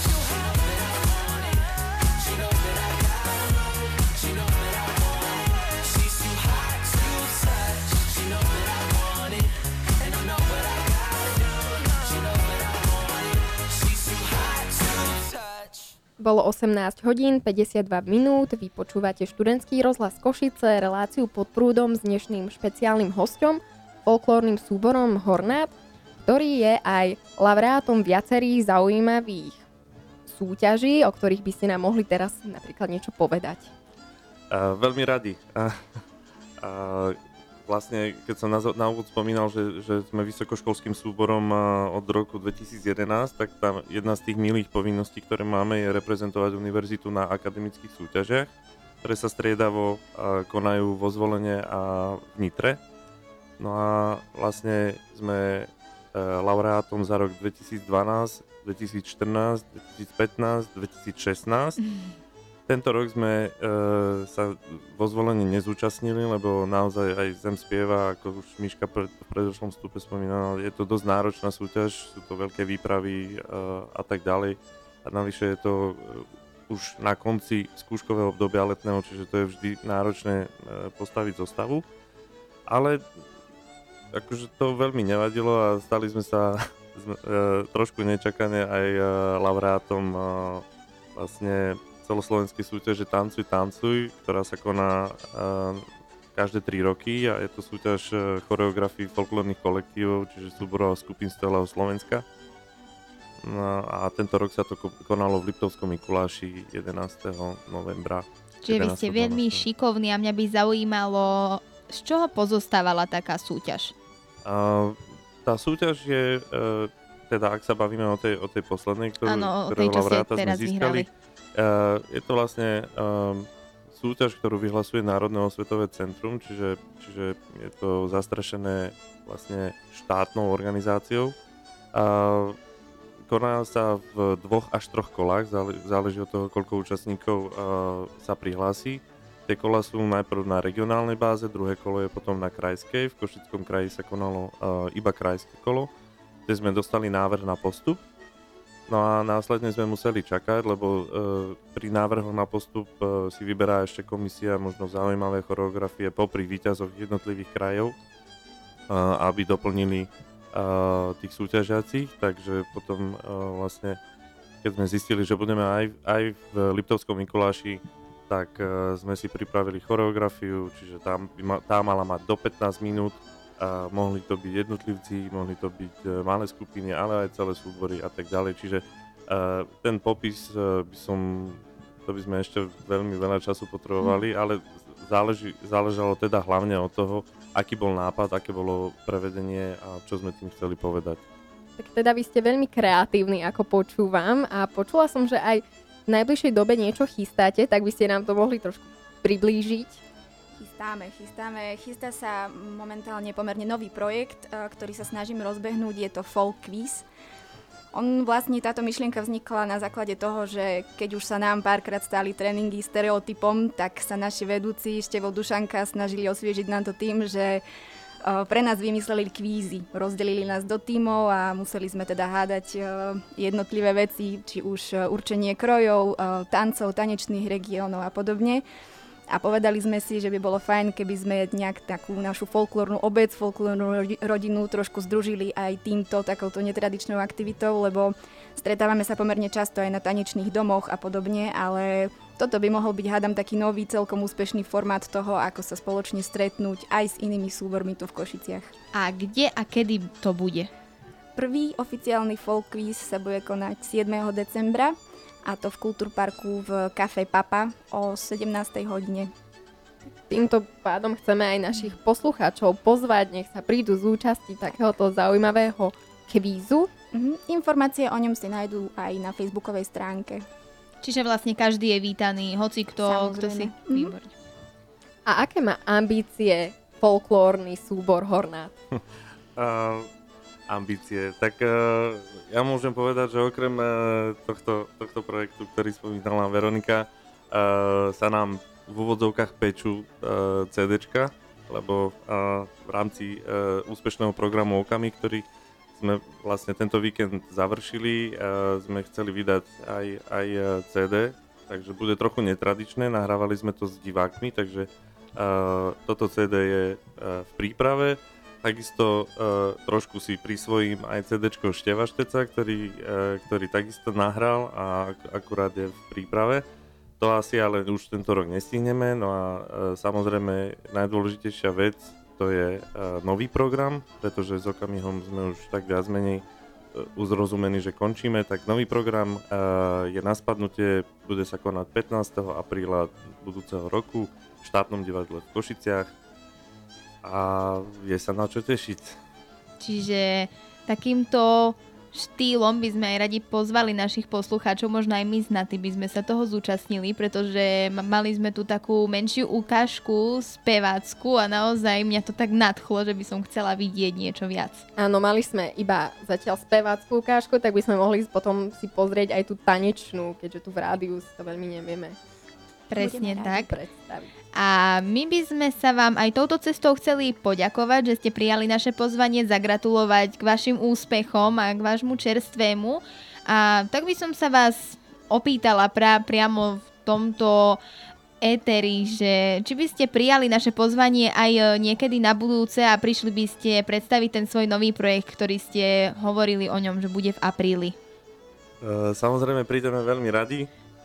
She knows that I want it. She knows that I got it. She knows that I want it. She's too hot to touch. She knows that I want it. And I know what I gotta do. She knows that I want it. She's too hot to touch. Bolo 18 hodín 52 minút, vy počúvate študentský rozhlas Košice, reláciu Pod prúdom s dnešným špeciálnym hosťom, folklórnym súborom Hornát, ktorý je aj laureátom viacerých zaujímavých súťaží, o ktorých by ste nám mohli teraz napríklad niečo povedať. Veľmi radi. Vlastne, keď som na úvod spomínal, že sme vysokoškolským súborom od roku 2011, tak tam jedna z tých milých povinností, ktoré máme, je reprezentovať univerzitu na akademických súťažiach, ktoré sa striedavo konajú vo Zvolene a v Nitre. No a vlastne sme laureátom za rok 2012, 2014, 2015, 2016. Tento rok sme sa vo Zvolení nezúčastnili, lebo naozaj aj Zem spieva, ako už Miška v predošlom vstupe spomínala, je to dosť náročná súťaž, sú to veľké výpravy a tak ďalej. A navyše je to už na konci skúškového obdobia letného, čiže to je vždy náročné postaviť zostavu. Ale akože to veľmi nevadilo a stali sme sa trošku nečakane aj laureátom vlastne celoslovenskej súťaže Tancuj, ktorá sa koná každé 3 roky a je to súťaž choreografii folklórnych kolektívov, čiže súborov a skupín z celého Slovenska. No a tento rok sa to konalo v Liptovskom Mikuláši 11. novembra. Čiže vy ste veľmi šikovní a mňa by zaujímalo, z čoho pozostávala taká súťaž? Tá súťaž je, teda ak sa bavíme o tej poslednej, ktorého laureáta sme získali, je to vlastne súťaž, ktorú vyhlasuje Národné osvetové centrum, čiže je to zastrešené vlastne štátnou organizáciou. Koná sa v 2 až 3 kolách, záleží od toho, koľko účastníkov sa prihlási. Tie kola sú najprv na regionálnej báze, druhé kolo je potom na krajskej. V Košickom kraji sa konalo iba krajské kolo, kde sme dostali návrh na postup. No a následne sme museli čakať, lebo pri návrhoch na postup si vyberá ešte komisia možno zaujímavé choreografie popri víťazoch jednotlivých krajov, aby doplnili tých súťažiacich. Takže potom vlastne, keď sme zistili, že budeme aj v Liptovskom Mikuláši, tak sme si pripravili choreografiu, čiže tá mala mať do 15 minút. Mohli to byť jednotlivci, mohli to byť malé skupiny, ale aj celé súbory a tak ďalej. Čiže ten popis to by sme ešte veľmi veľa času potrebovali, ale záležalo teda hlavne od toho, aký bol nápad, aké bolo prevedenie a čo sme tým chceli povedať. Tak teda vy ste veľmi kreatívni, ako počúvam, a počula som, že aj v najbližšej dobe niečo chystáte, tak by ste nám to mohli trošku priblížiť. Chystá sa momentálne pomerne nový projekt, ktorý sa snažím rozbehnúť, je to folk quiz. Vlastne táto myšlienka vznikla na základe toho, že keď už sa nám párkrát stáli tréningy stereotypom, tak sa naši vedúci Števo Dušanka snažili osviežiť nám to tým, že pre nás vymysleli kvízy. Rozdelili nás do tímov a museli sme teda hádať jednotlivé veci, či už určenie krojov, tancov, tanečných regiónov a podobne. A povedali sme si, že by bolo fajn, keby sme nejak takú našu folklórnu obec, folklórnu rodinu trošku združili aj týmto, takouto netradičnou aktivitou, lebo stretávame sa pomerne často aj na tanečných domoch a podobne, ale toto by mohol byť, hádam, taký nový, celkom úspešný formát toho, ako sa spoločne stretnúť aj s inými súbormi tu v Košiciach. A kde a kedy to bude? Prvý oficiálny folk quiz sa bude konať 7. decembra a to v Kultúrparku v Café Papa o 17. hodine. Týmto pádom chceme aj našich poslucháčov pozvať, nech sa prídu zúčastiť takéhoto zaujímavého kvízu. Informácie o ňom si nájdú aj na facebookovej stránke. Čiže vlastne každý je vítaný, hoci kto si... Výborne. A aké má ambície folklórny súbor Hornát? Ambície. Tak ja môžem povedať, že okrem tohto projektu, ktorý spomínala Veronika, sa nám v úvodzovkách pečú CDčka, lebo v rámci úspešného programu Okami, ktorý sme vlastne tento víkend završili, sme chceli vydať aj CD, takže bude trochu netradičné, nahrávali sme to s divákmi, takže toto CD je v príprave. Takisto trošku si prisvojím aj CDčko Števa Šteca, ktorý takisto nahral a akurát je v príprave. To asi ale už tento rok nestihneme, no a samozrejme najdôležitejšia vec to je nový program, pretože s Okamihom sme už tak viac menej uzrozumení, že končíme, tak nový program je na spadnutie, bude sa konať 15. apríla budúceho roku v štátnom divadle v Košiciach. A je sa na čo tešiť. Čiže takýmto štýlom by sme aj radi pozvali našich poslucháčov, možno aj my z Naty by sme sa toho zúčastnili, pretože mali sme tu takú menšiu ukážku spevácku a naozaj mňa to tak nadchlo, že by som chcela vidieť niečo viac. Áno, mali sme iba zatiaľ spevácku ukážku, tak by sme mohli potom si pozrieť aj tú tanečnú, keďže tu v rádiu to veľmi nevieme. Presne tak. Predstaviť. A my by sme sa vám aj touto cestou chceli poďakovať, že ste prijali naše pozvanie, zagratulovať k vašim úspechom a k vášmu čerstvému. A tak by som sa vás opýtala priamo v tomto éteri, že či by ste prijali naše pozvanie aj niekedy na budúce a prišli by ste predstaviť ten svoj nový projekt, ktorý ste hovorili o ňom, že bude v apríli. Samozrejme prídeme veľmi radi.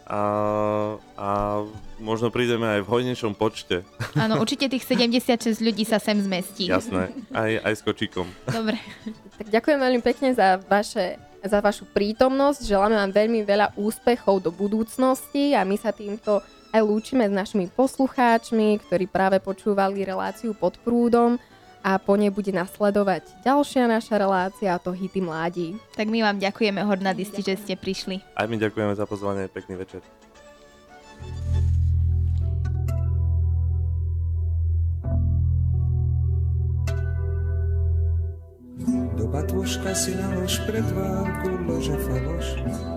A možno prídeme aj v hojnejšom počte. Áno, určite tých 76 ľudí sa sem zmestí. Jasné, aj s kočíkom. Dobre. Tak ďakujem veľmi pekne za vašu prítomnosť. Želáme vám veľmi veľa úspechov do budúcnosti a my sa týmto aj lúčime s našimi poslucháčmi, ktorí práve počúvali reláciu Pod prúdom. A po nej bude nasledovať ďalšia naša relácia, a to Hity mládí. Tak my vám ďakujeme, hornadisti, že ste prišli. Aj my ďakujeme za pozvanie, pekný večer. Do batôžka si nalož pred vánku lože faloš.